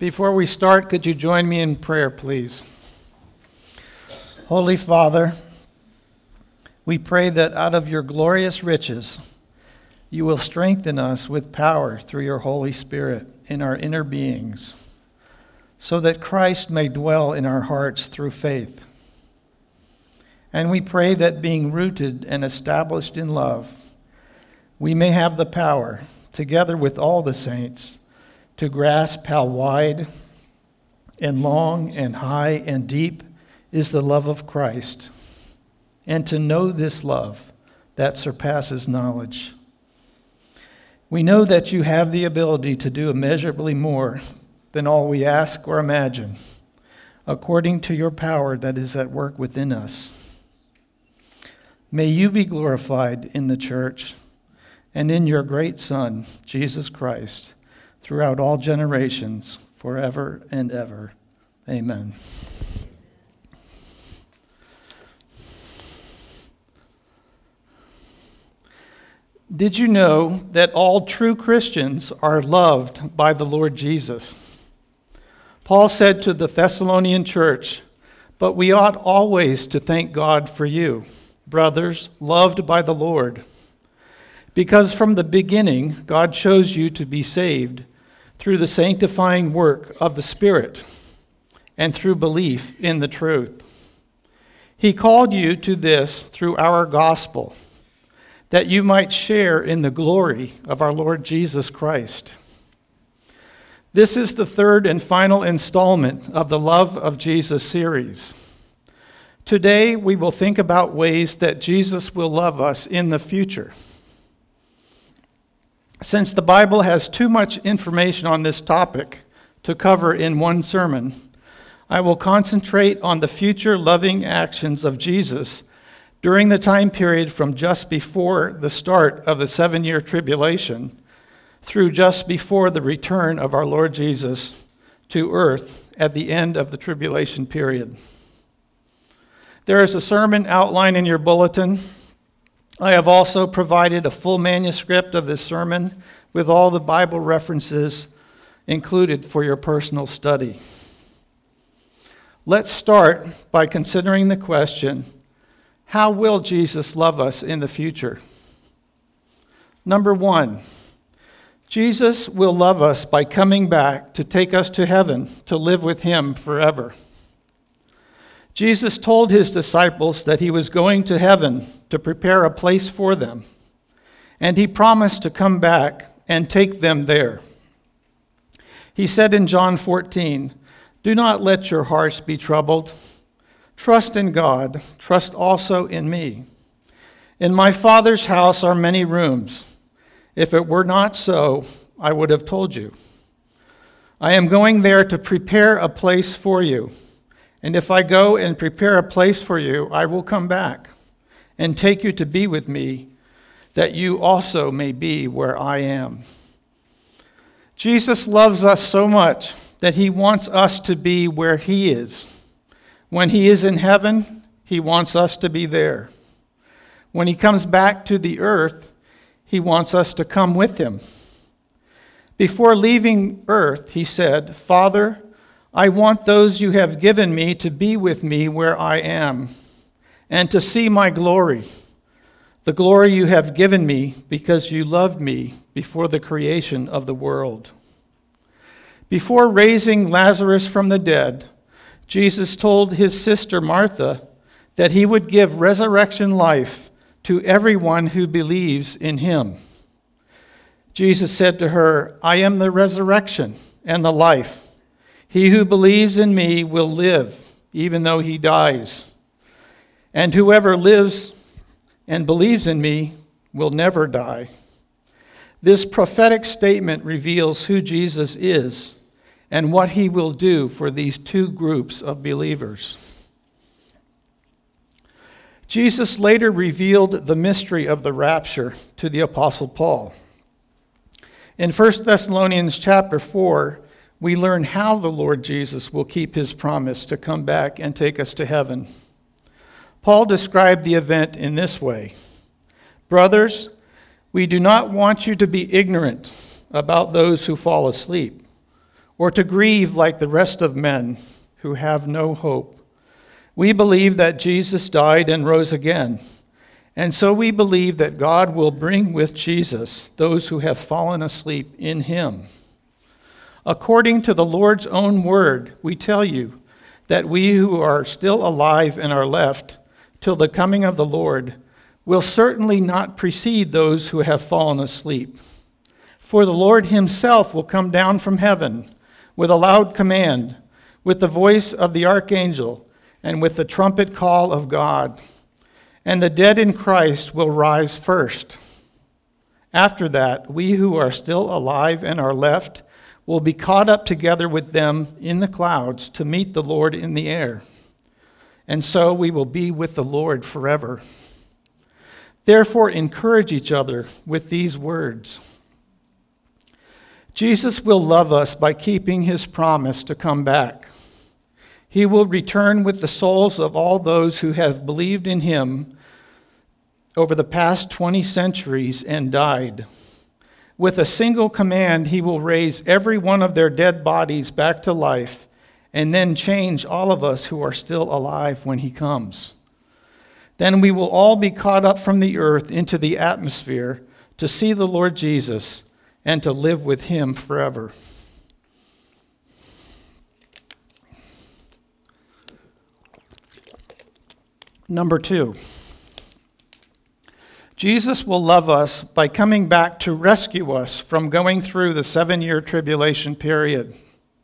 Before we start, could you join me in prayer, please? Holy Father, we pray that out of your glorious riches, you will strengthen us with power through your Holy Spirit in our inner beings, so that Christ may dwell in our hearts through faith. And we pray that being rooted and established in love, we may have the power, together with all the saints, to grasp how wide and long and high and deep is the love of Christ, and to know this love that surpasses knowledge. We know that you have the ability to do immeasurably more than all we ask or imagine, according to your power that is at work within us. May you be glorified in the church and in your great Son, Jesus Christ, throughout all generations, forever and ever. Amen. Did you know that all true Christians are loved by the Lord Jesus? Paul said to the Thessalonian church, "But we ought always to thank God for you, brothers, loved by the Lord, because from the beginning God chose you to be saved through the sanctifying work of the Spirit and through belief in the truth. He called you to this through our gospel, that you might share in the glory of our Lord Jesus Christ." This is the third and final installment of the Love of Jesus series. Today, we will think about ways that Jesus will love us in the future. Since the Bible has too much information on this topic to cover in one sermon, I will concentrate on the future loving actions of Jesus during the time period from just before the start of the 7-year tribulation through just before the return of our Lord Jesus to earth at the end of the tribulation period. There is a sermon outline in your bulletin. I have also provided a full manuscript of this sermon with all the Bible references included for your personal study. Let's start by considering the question, how will Jesus love us in the future? Number one, Jesus will love us by coming back to take us to heaven to live with him forever. Jesus told his disciples that he was going to heaven to prepare a place for them, and he promised to come back and take them there. He said in John 14, "Do not let your hearts be troubled. Trust in God, trust also in me. In my Father's house are many rooms. If it were not so, I would have told you. I am going there to prepare a place for you. And if I go and prepare a place for you, I will come back and take you to be with me, that you also may be where I am." Jesus loves us so much that he wants us to be where he is. When he is in heaven, he wants us to be there. When he comes back to the earth, he wants us to come with him. Before leaving earth, he said, "Father, I want those you have given me to be with me where I am, and to see my glory, the glory you have given me because you loved me before the creation of the world." Before raising Lazarus from the dead, Jesus told his sister Martha that he would give resurrection life to everyone who believes in him. Jesus said to her, "I am the resurrection and the life. He who believes in me will live, even though he dies. And whoever lives and believes in me will never die." This prophetic statement reveals who Jesus is and what he will do for these two groups of believers. Jesus later revealed the mystery of the rapture to the Apostle Paul. In 1 Thessalonians chapter 4, we learn how the Lord Jesus will keep his promise to come back and take us to heaven. Paul described the event in this way: "Brothers, we do not want you to be ignorant about those who fall asleep, or to grieve like the rest of men who have no hope. We believe that Jesus died and rose again, and so we believe that God will bring with Jesus those who have fallen asleep in him. According to the Lord's own word, we tell you that we who are still alive and are left till the coming of the Lord will certainly not precede those who have fallen asleep. For the Lord himself will come down from heaven with a loud command, with the voice of the archangel, and with the trumpet call of God. And the dead in Christ will rise first. After that, we who are still alive and are left will be caught up together with them in the clouds to meet the Lord in the air. And so we will be with the Lord forever. Therefore, encourage each other with these words. Jesus will love us by keeping his promise to come back. He will return with the souls of all those who have believed in him over the past 20 centuries and died. With a single command, he will raise every one of their dead bodies back to life and then change all of us who are still alive when he comes. Then we will all be caught up from the earth into the atmosphere to see the Lord Jesus and to live with him forever. Number 2, Jesus will love us by coming back to rescue us from going through the 7-year tribulation period.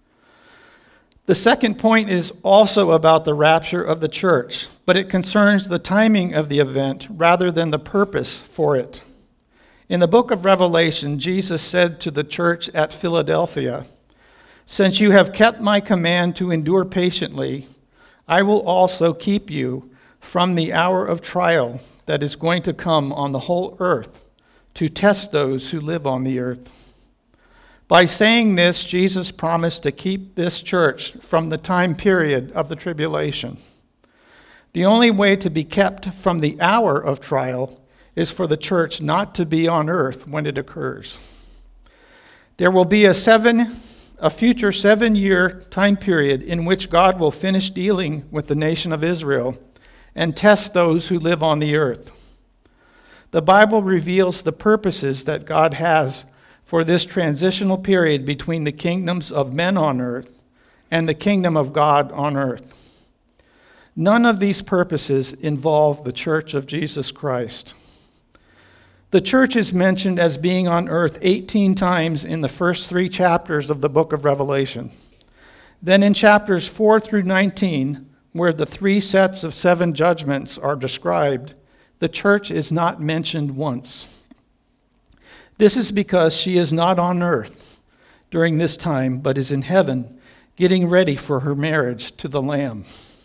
The second point is also about the rapture of the church, but it concerns the timing of the event rather than the purpose for it. In the book of Revelation, Jesus said to the church at Philadelphia, "Since you have kept my command to endure patiently, I will also keep you from the hour of trial that is going to come on the whole earth to test those who live on the earth." By saying this, Jesus promised to keep this church from the time period of the tribulation. The only way to be kept from the hour of trial is for the church not to be on earth when it occurs. There will be a future 7-year time period in which God will finish dealing with the nation of Israel and test those who live on the earth. The Bible reveals the purposes that God has for this transitional period between the kingdoms of men on earth and the kingdom of God on earth. None of these purposes involve the church of Jesus Christ. The church is mentioned as being on earth 18 times in the first 3 chapters of the book of Revelation. Then in chapters 4 through 19, where the 3 sets of 7 judgments are described, the church is not mentioned once. This is because she is not on earth during this time, but is in heaven, getting ready for her marriage to the Lamb.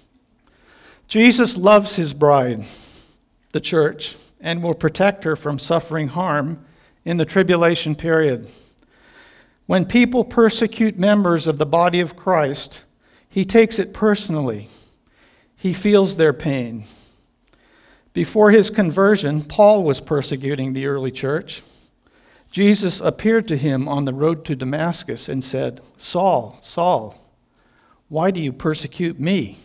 Jesus loves his bride, the church, and will protect her from suffering harm in the tribulation period. When people persecute members of the body of Christ, he takes it personally. He feels their pain. Before his conversion, Paul was persecuting the early church. Jesus appeared to him on the road to Damascus and said, "Saul, Saul, why do you persecute me?"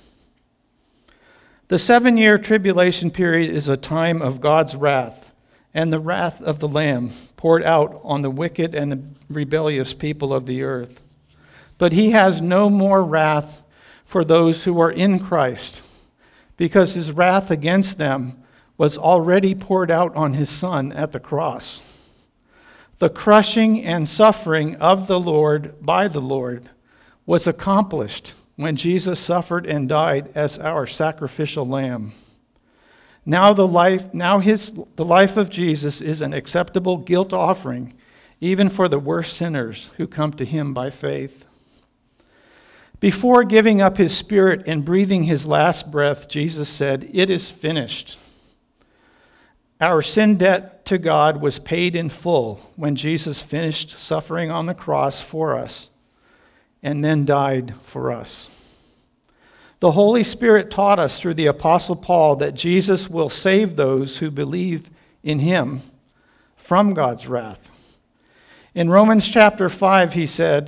The 7-year tribulation period is a time of God's wrath and the wrath of the Lamb poured out on the wicked and rebellious people of the earth. But he has no more wrath for those who are in Christ, because his wrath against them was already poured out on his Son at the cross. The crushing and suffering of the Lord by the Lord was accomplished when Jesus suffered and died as our sacrificial lamb. Now the life of Jesus is an acceptable guilt offering, even for the worst sinners who come to him by faith. Before giving up his spirit and breathing his last breath, Jesus said, "It is finished." Our sin debt to God was paid in full when Jesus finished suffering on the cross for us and then died for us. The Holy Spirit taught us through the Apostle Paul that Jesus will save those who believe in him from God's wrath. In Romans chapter 5, he said,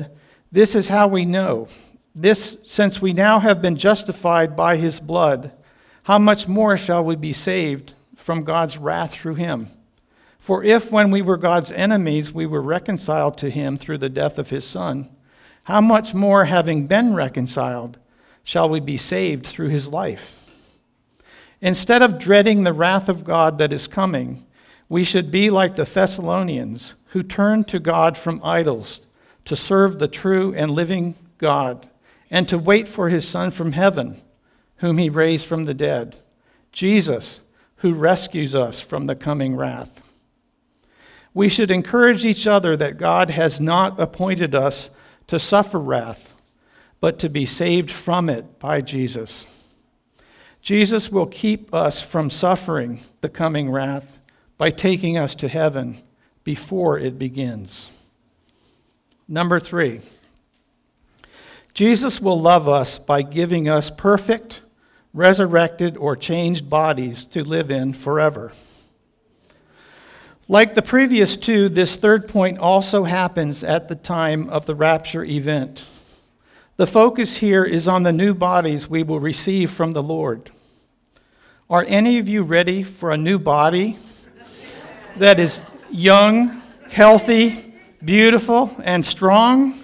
This is how we know. This, since we now have been justified by his blood, how much more shall we be saved from God's wrath through him? For if when we were God's enemies, we were reconciled to him through the death of his Son, how much more, having been reconciled, shall we be saved through his life? Instead of dreading the wrath of God that is coming, we should be like the Thessalonians, who turned to God from idols to serve the true and living God, and to wait for his Son from heaven, whom he raised from the dead, Jesus, who rescues us from the coming wrath. We should encourage each other that God has not appointed us to suffer wrath, but to be saved from it by Jesus. Jesus will keep us from suffering the coming wrath by taking us to heaven before it begins. Number 3, Jesus will love us by giving us perfect, resurrected, or changed bodies to live in forever. Like the previous two, this third point also happens at the time of the rapture event. The focus here is on the new bodies we will receive from the Lord. Are any of you ready for a new body that is young, healthy, beautiful, and strong?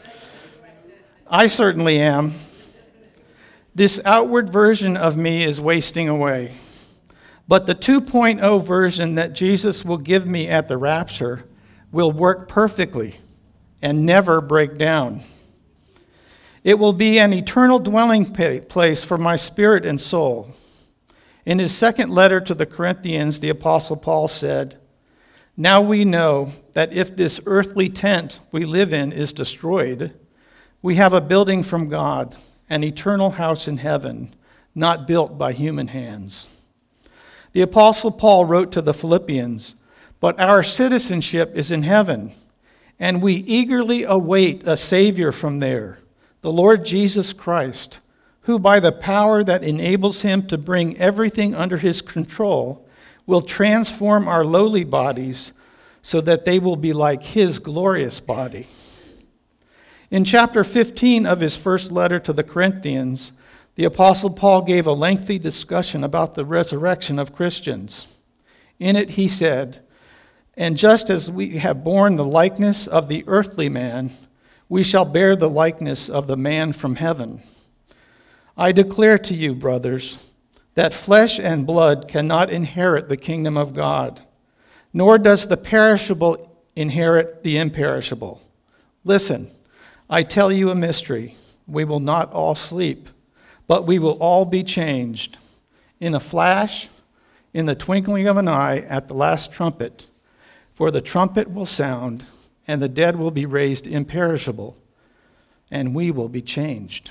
I certainly am. This outward version of me is wasting away. But the 2.0 version that Jesus will give me at the rapture will work perfectly and never break down. It will be an eternal dwelling place for my spirit and soul. In his second letter to the Corinthians, the Apostle Paul said, "Now we know that if this earthly tent we live in is destroyed, we have a building from God, an eternal house in heaven, not built by human hands." The Apostle Paul wrote to the Philippians, "But our citizenship is in heaven, and we eagerly await a Savior from there, the Lord Jesus Christ, who by the power that enables him to bring everything under his control will transform our lowly bodies so that they will be like his glorious body." In chapter 15 of his first letter to the Corinthians, the Apostle Paul gave a lengthy discussion about the resurrection of Christians. In it he said, "And just as we have borne the likeness of the earthly man, we shall bear the likeness of the man from heaven. I declare to you, brothers, that flesh and blood cannot inherit the kingdom of God, nor does the perishable inherit the imperishable. Listen, I tell you a mystery. We will not all sleep, but we will all be changed. In a flash, in the twinkling of an eye, at the last trumpet. For the trumpet will sound, and the dead will be raised imperishable, and we will be changed."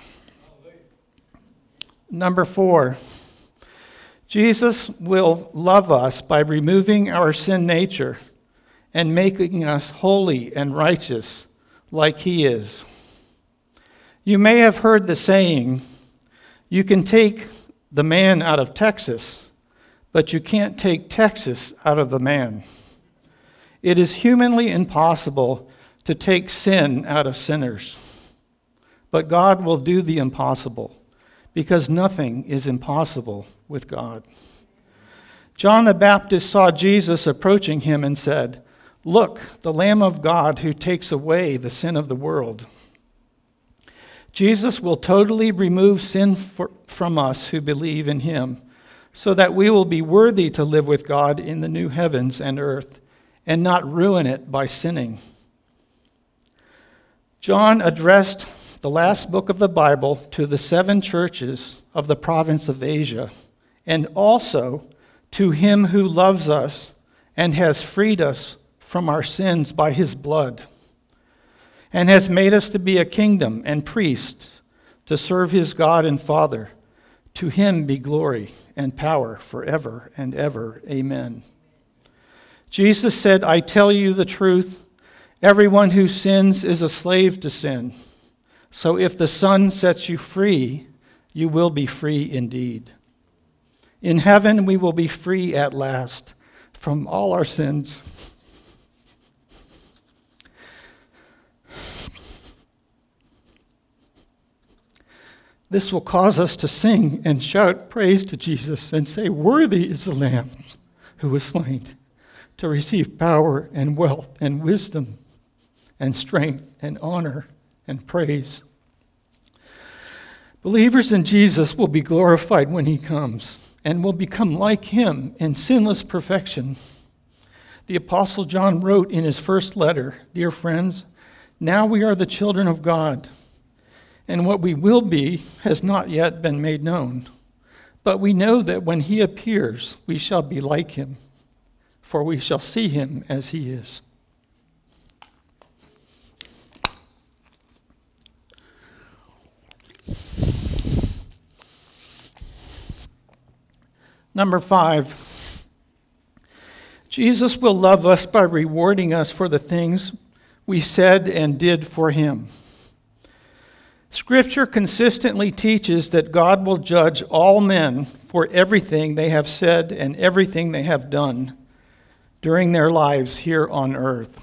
Number 4, Jesus will love us by removing our sin nature and making us holy and righteous like he is. You may have heard the saying, "You can take the man out of Texas, but you can't take Texas out of the man." It is humanly impossible to take sin out of sinners, but God will do the impossible, because nothing is impossible with God. John the Baptist saw Jesus approaching him and said, "Look, the Lamb of God who takes away the sin of the world." Jesus will totally remove sin from us who believe in him, so that we will be worthy to live with God in the new heavens and earth, and not ruin it by sinning. John addressed the last book of the Bible to the 7 churches of the province of Asia, and also to him who loves us and has freed us from our sins by his blood, and has made us to be a kingdom and priests to serve his God and Father. To him be glory and power forever and ever. Amen. Jesus said, "I tell you the truth, everyone who sins is a slave to sin. So if the Son sets you free, you will be free indeed." In heaven, we will be free at last from all our sins. This will cause us to sing and shout praise to Jesus and say, "Worthy is the Lamb who was slain to receive power and wealth and wisdom and strength and honor and praise." Believers in Jesus will be glorified when he comes and will become like him in sinless perfection. The Apostle John wrote in his first letter, "Dear friends, now we are the children of God, and what we will be has not yet been made known. But we know that when he appears, we shall be like him, for we shall see him as he is." Number 5, Jesus will love us by rewarding us for the things we said and did for him. Scripture consistently teaches that God will judge all men for everything they have said and everything they have done during their lives here on earth.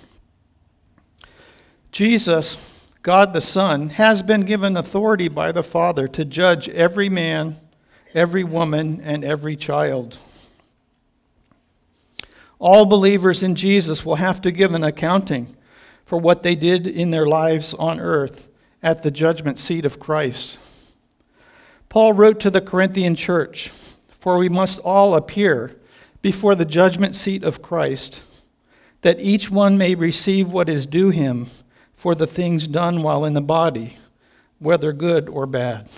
Jesus, God the Son, has been given authority by the Father to judge every man, every woman, and every child. All believers in Jesus will have to give an accounting for what they did in their lives on earth at the judgment seat of Christ. Paul wrote to the Corinthian church, "For we must all appear before the judgment seat of Christ, that each one may receive what is due him for the things done while in the body, whether good or bad."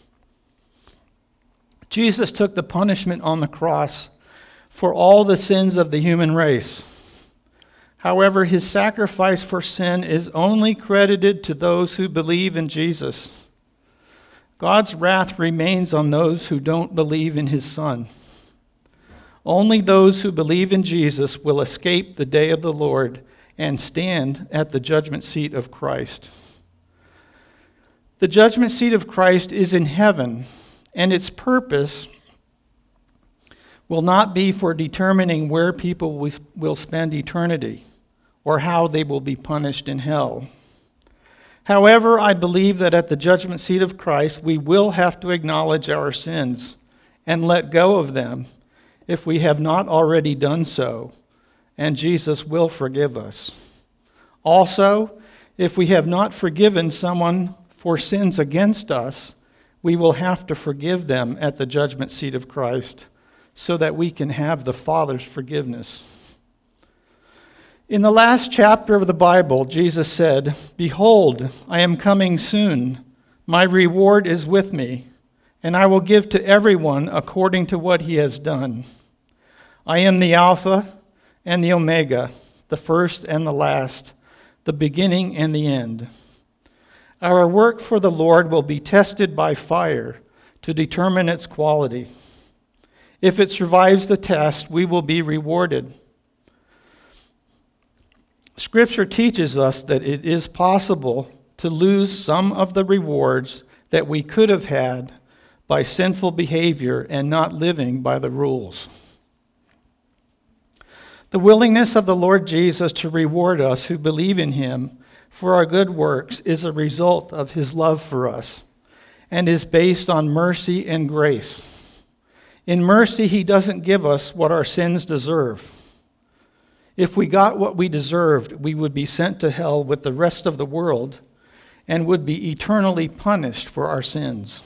Jesus took the punishment on the cross for all the sins of the human race. However, his sacrifice for sin is only credited to those who believe in Jesus. God's wrath remains on those who don't believe in his Son. Only those who believe in Jesus will escape the day of the Lord and stand at the judgment seat of Christ. The judgment seat of Christ is in heaven, and its purpose will not be for determining where people will spend eternity or how they will be punished in hell. However, I believe that at the judgment seat of Christ, we will have to acknowledge our sins and let go of them if we have not already done so, and Jesus will forgive us. Also, if we have not forgiven someone for sins against us, we will have to forgive them at the judgment seat of Christ so that we can have the Father's forgiveness. In the last chapter of the Bible, Jesus said, "Behold, I am coming soon. My reward is with me, and I will give to everyone according to what he has done. I am the Alpha and the Omega, the first and the last, the beginning and the end." Our work for the Lord will be tested by fire to determine its quality. If it survives the test, we will be rewarded. Scripture teaches us that it is possible to lose some of the rewards that we could have had by sinful behavior and not living by the rules. The willingness of the Lord Jesus to reward us who believe in him for our good works is a result of his love for us and is based on mercy and grace. In mercy, he doesn't give us what our sins deserve. If we got what we deserved, we would be sent to hell with the rest of the world and would be eternally punished for our sins.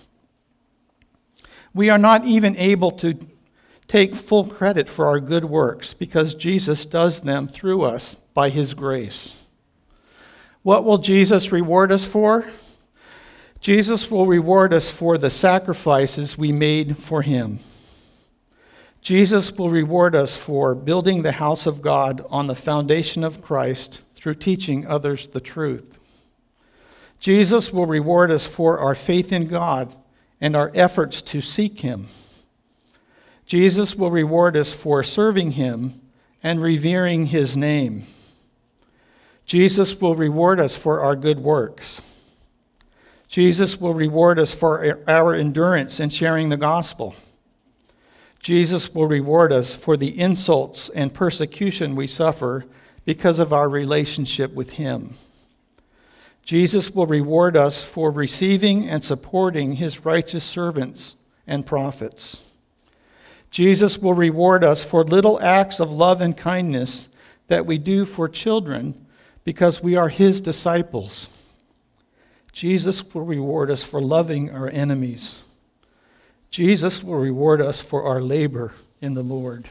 We are not even able to take full credit for our good works because Jesus does them through us by his grace. What will Jesus reward us for? Jesus will reward us for the sacrifices we made for him. Jesus will reward us for building the house of God on the foundation of Christ through teaching others the truth. Jesus will reward us for our faith in God and our efforts to seek him. Jesus will reward us for serving him and revering his name. Jesus will reward us for our good works. Jesus will reward us for our endurance in sharing the gospel. Jesus will reward us for the insults and persecution we suffer because of our relationship with him. Jesus will reward us for receiving and supporting his righteous servants and prophets. Jesus will reward us for little acts of love and kindness that we do for children because we are his disciples. Jesus will reward us for loving our enemies. Jesus will reward us for our labor in the Lord.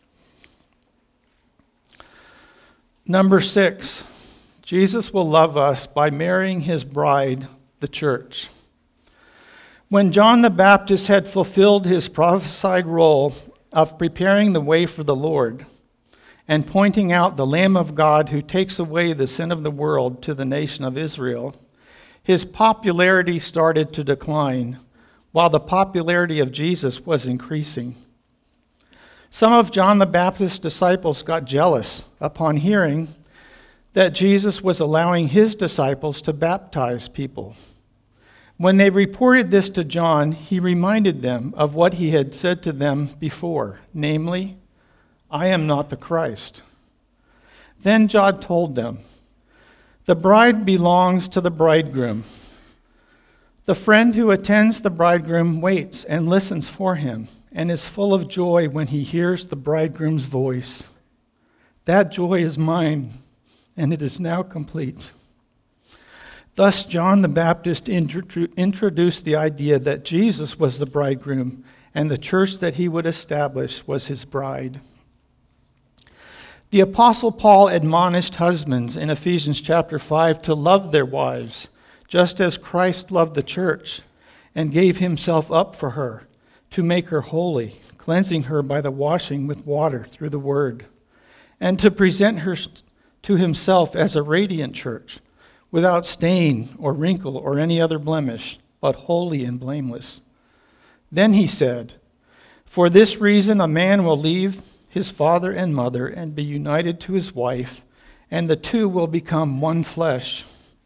Number 6, Jesus will love us by marrying his bride, the church. When John the Baptist had fulfilled his prophesied role of preparing the way for the Lord and pointing out the Lamb of God who takes away the sin of the world to the nation of Israel, his popularity started to decline, while the popularity of Jesus was increasing. Some of John the Baptist's disciples got jealous upon hearing that Jesus was allowing his disciples to baptize people. When they reported this to John, he reminded them of what he had said to them before, namely, "I am not the Christ." Then John told them, "The bride belongs to the bridegroom. The friend who attends the bridegroom waits and listens for him and is full of joy when he hears the bridegroom's voice. That joy is mine, and it is now complete." Thus, John the Baptist introduced the idea that Jesus was the bridegroom and the church that he would establish was his bride. The Apostle Paul admonished husbands in Ephesians chapter 5 to love their wives, just as Christ loved the church and gave himself up for her, to make her holy, cleansing her by the washing with water through the word, and to present her to himself as a radiant church, without stain or wrinkle or any other blemish, but holy and blameless. Then he said, "For this reason a man will leave his father and mother and be united to his wife, and the two will become one flesh."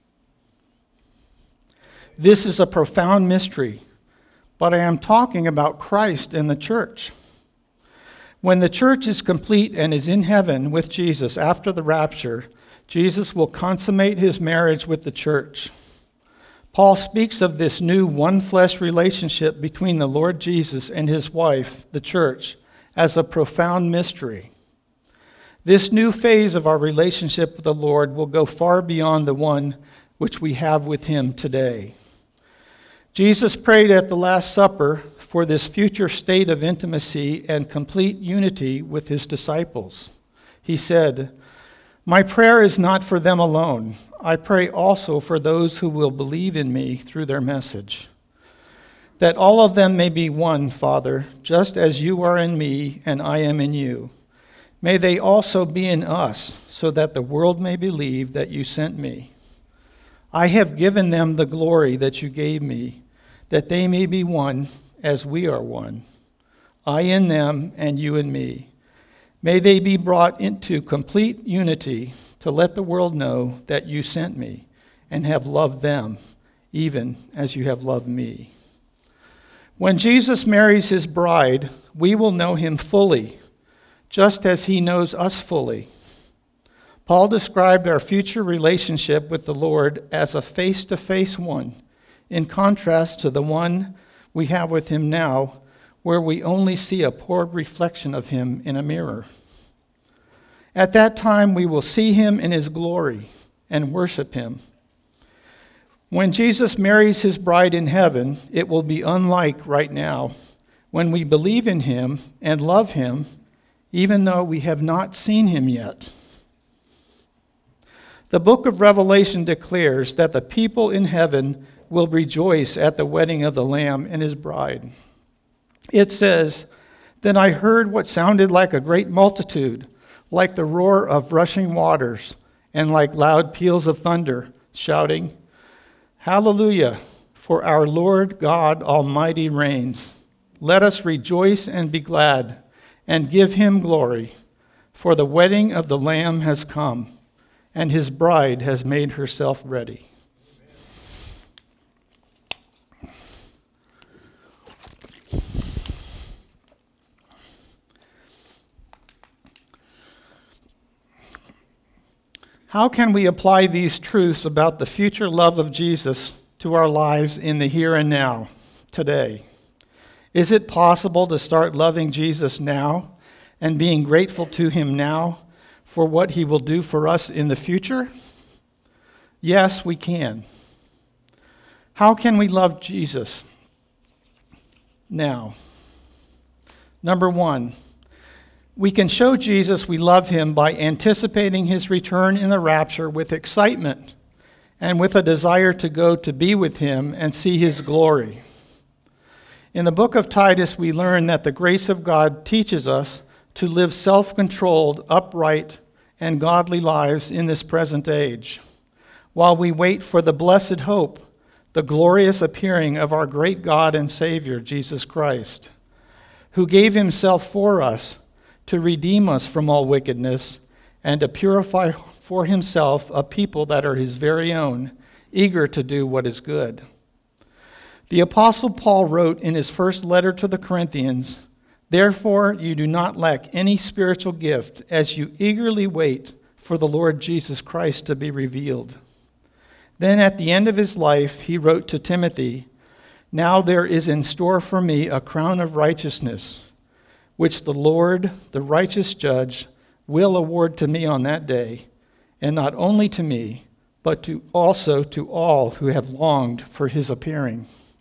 This is a profound mystery, but I am talking about Christ and the church. When the church is complete and is in heaven with Jesus after the rapture, Jesus will consummate his marriage with the church. Paul speaks of this new one-flesh relationship between the Lord Jesus and his wife, the church, as a profound mystery. This new phase of our relationship with the Lord will go far beyond the one which we have with him today. Jesus prayed at the Last Supper for this future state of intimacy and complete unity with his disciples. He said, "My prayer is not for them alone. I pray also for those who will believe in me through their message, that all of them may be one, Father, just as you are in me and I am in you. May they also be in us, so that the world may believe that you sent me. I have given them the glory that you gave me, that they may be one as we are one, I in them and you in me. May they be brought into complete unity to let the world know that you sent me and have loved them, even as you have loved me." When Jesus marries his bride, we will know him fully, just as he knows us fully. Paul described our future relationship with the Lord as a face-to-face one, in contrast to the one we have with him now, where we only see a poor reflection of him in a mirror. At that time, we will see him in his glory and worship him. When Jesus marries his bride in heaven, it will be unlike right now, when we believe in him and love him, even though we have not seen him yet. The book of Revelation declares that the people in heaven will rejoice at the wedding of the Lamb and his bride. It says, "Then I heard what sounded like a great multitude, like the roar of rushing waters, and like loud peals of thunder, shouting, 'Hallelujah, for our Lord God Almighty reigns. Let us rejoice and be glad, and give him glory, for the wedding of the Lamb has come, and his bride has made herself ready.'" How can we apply these truths about the future love of Jesus to our lives in the here and now, today? Is it possible to start loving Jesus now and being grateful to him now for what he will do for us in the future? Yes, we can. How can we love Jesus now? Number one, we can show Jesus we love him by anticipating his return in the rapture with excitement and with a desire to go to be with him and see his glory. In the book of Titus, we learn that the grace of God teaches us to live self-controlled, upright, and godly lives in this present age, while we wait for the blessed hope, the glorious appearing of our great God and Savior, Jesus Christ, who gave himself for us to redeem us from all wickedness and to purify for himself a people that are his very own, eager to do what is good. The Apostle Paul wrote in his first letter to the Corinthians, "Therefore you do not lack any spiritual gift as you eagerly wait for the Lord Jesus Christ to be revealed." Then at the end of his life, he wrote to Timothy, "Now there is in store for me a crown of righteousness, which the Lord, the righteous judge, will award to me on that day, and not only to me, but also to all who have longed for his appearing."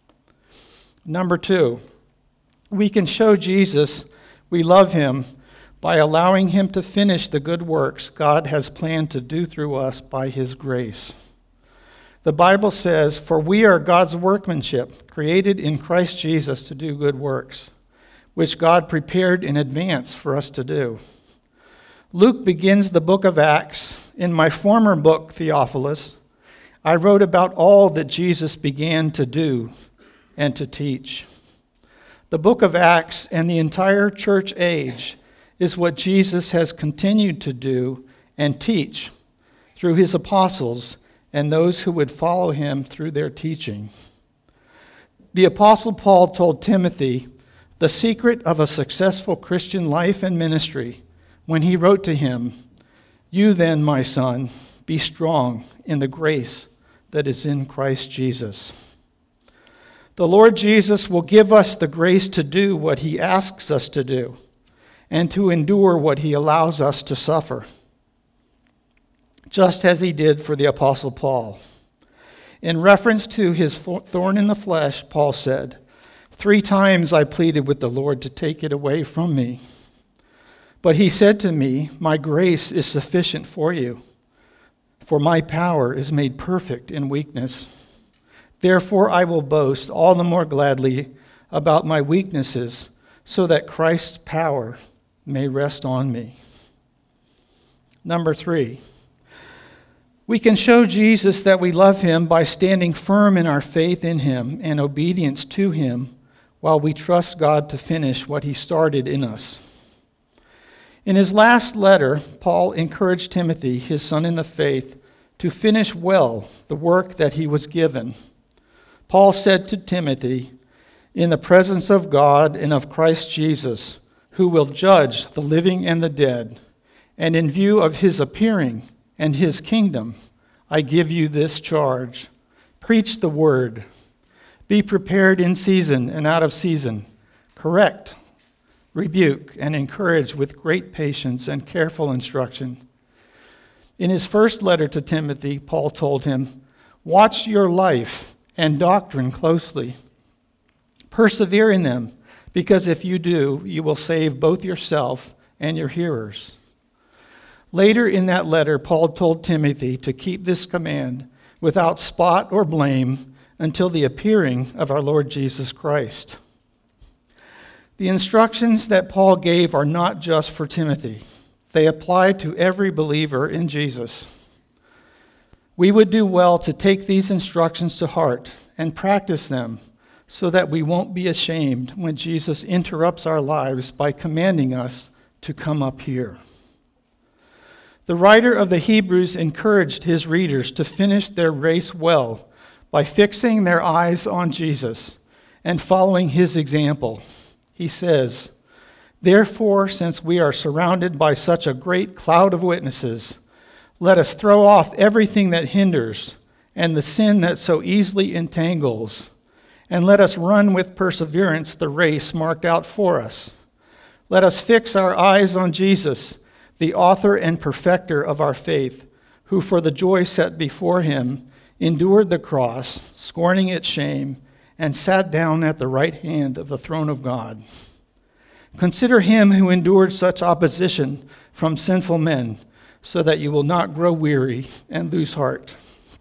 Number two, we can show Jesus we love him by allowing him to finish the good works God has planned to do through us by his grace. The Bible says, "For we are God's workmanship, created in Christ Jesus to do good works, which God prepared in advance for us to do." Luke begins the book of Acts. "In my former book, Theophilus, I wrote about all that Jesus began to do and to teach." The book of Acts and the entire church age is what Jesus has continued to do and teach through his apostles and those who would follow him through their teaching. The Apostle Paul told Timothy the secret of a successful Christian life and ministry when he wrote to him, "You then, my son, be strong in the grace that is in Christ Jesus." The Lord Jesus will give us the grace to do what he asks us to do and to endure what he allows us to suffer, just as he did for the Apostle Paul. In reference to his thorn in the flesh, Paul said, "3 times I pleaded with the Lord to take it away from me. But he said to me, 'My grace is sufficient for you, for my power is made perfect in weakness. Therefore I will boast all the more gladly about my weaknesses, so that Christ's power may rest on me.'" Number 3, we can show Jesus that we love him by standing firm in our faith in him and obedience to him while we trust God to finish what he started in us. In his last letter, Paul encouraged Timothy, his son in the faith, to finish well the work that he was given. Paul said to Timothy, "In the presence of God and of Christ Jesus, who will judge the living and the dead, and in view of his appearing and his kingdom, I give you this charge. Preach the word. Be prepared in season and out of season. Correct, rebuke, and encourage with great patience and careful instruction." In his first letter to Timothy, Paul told him, "Watch your life and doctrine closely. Persevere in them, because if you do, you will save both yourself and your hearers." Later in that letter, Paul told Timothy to keep this command without spot or blame until the appearing of our Lord Jesus Christ. The instructions that Paul gave are not just for Timothy. They apply to every believer in Jesus. We would do well to take these instructions to heart and practice them so that we won't be ashamed when Jesus interrupts our lives by commanding us to come up here. The writer of the Hebrews encouraged his readers to finish their race well by fixing their eyes on Jesus and following his example. He says, "Therefore, since we are surrounded by such a great cloud of witnesses, Let us throw off everything that hinders and the sin that so easily entangles, and let us run with perseverance the race marked out for us. Let us fix our eyes on Jesus, the author and perfecter of our faith, who for the joy set before him endured the cross, scorning its shame, and sat down at the right hand of the throne of God. Consider him who endured such opposition from sinful men, so that you will not grow weary and lose heart.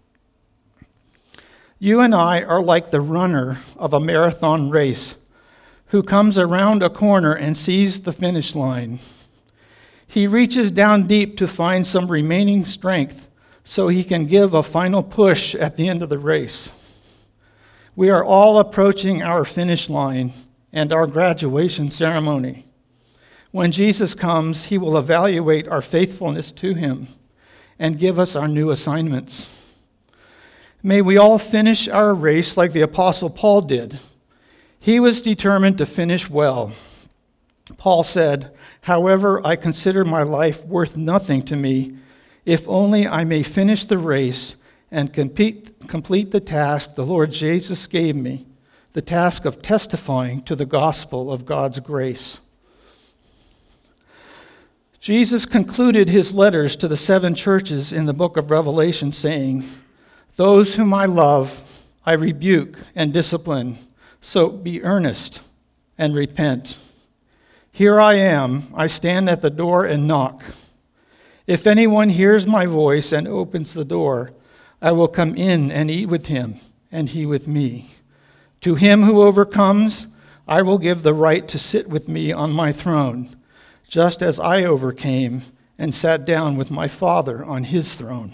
You and I are like the runner of a marathon race who comes around a corner and sees the finish line. He reaches down deep to find some remaining strength so he can give a final push at the end of the race. We are all approaching our finish line and our graduation ceremony. When Jesus comes, he will evaluate our faithfulness to him and give us our new assignments. May we all finish our race like the Apostle Paul did. He was determined to finish well. Paul said, "However, I consider my life worth nothing to me, if only I may finish the race and complete the task the Lord Jesus gave me, the task of testifying to the gospel of God's grace." Jesus concluded his letters to the 7 churches in the book of Revelation saying, "Those whom I love, I rebuke and discipline, so be earnest and repent. Here I am, I stand at the door and knock. If anyone hears my voice and opens the door, I will come in and eat with him, and he with me. To him who overcomes, I will give the right to sit with me on my throne, just as I overcame and sat down with my Father on his throne."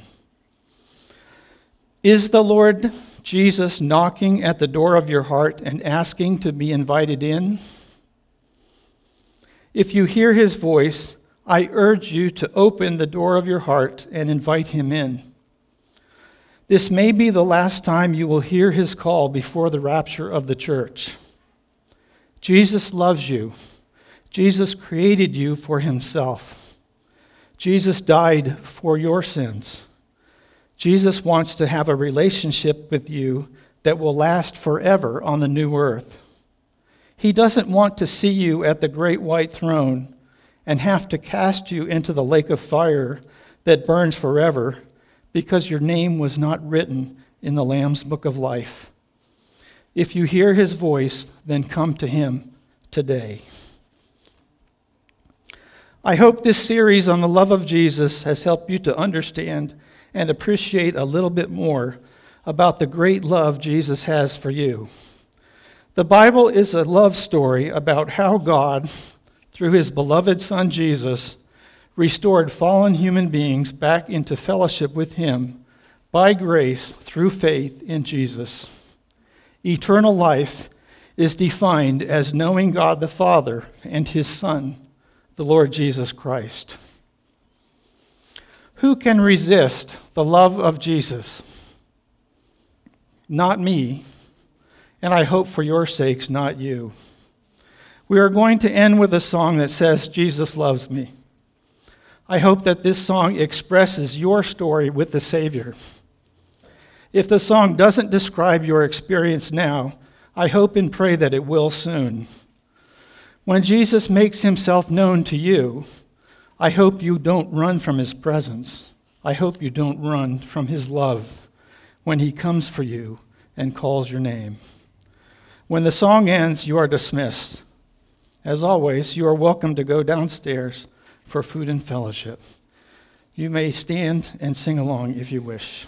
Is the Lord Jesus knocking at the door of your heart and asking to be invited in? If you hear his voice, I urge you to open the door of your heart and invite him in. This may be the last time you will hear his call before the rapture of the church. Jesus loves you. Jesus created you for himself. Jesus died for your sins. Jesus wants to have a relationship with you that will last forever on the new earth. He doesn't want to see you at the great white throne and have to cast you into the lake of fire that burns forever because your name was not written in the Lamb's book of life. If you hear his voice, then come to him today. I hope this series on the love of Jesus has helped you to understand and appreciate a little bit more about the great love Jesus has for you. The Bible is a love story about how God, through his beloved Son Jesus, restored fallen human beings back into fellowship with him by grace through faith in Jesus. Eternal life is defined as knowing God the Father and his Son, the Lord Jesus Christ. Who can resist the love of Jesus? Not me, and I hope for your sakes, not you. We are going to end with a song that says, "Jesus loves me." I hope that this song expresses your story with the Savior. If the song doesn't describe your experience now, I hope and pray that it will soon. When Jesus makes himself known to you, I hope you don't run from his presence. I hope you don't run from his love when he comes for you and calls your name. When the song ends, you are dismissed. As always, you are welcome to go downstairs for food and fellowship. You may stand and sing along if you wish.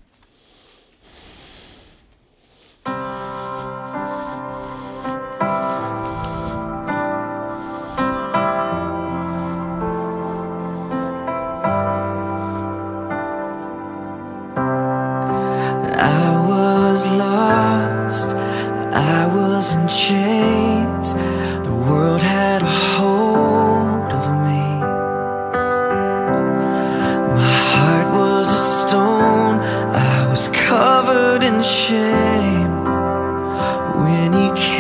I was lost, I was in chains, the world had a hold of me. My heart was a stone, I was covered in shame. When he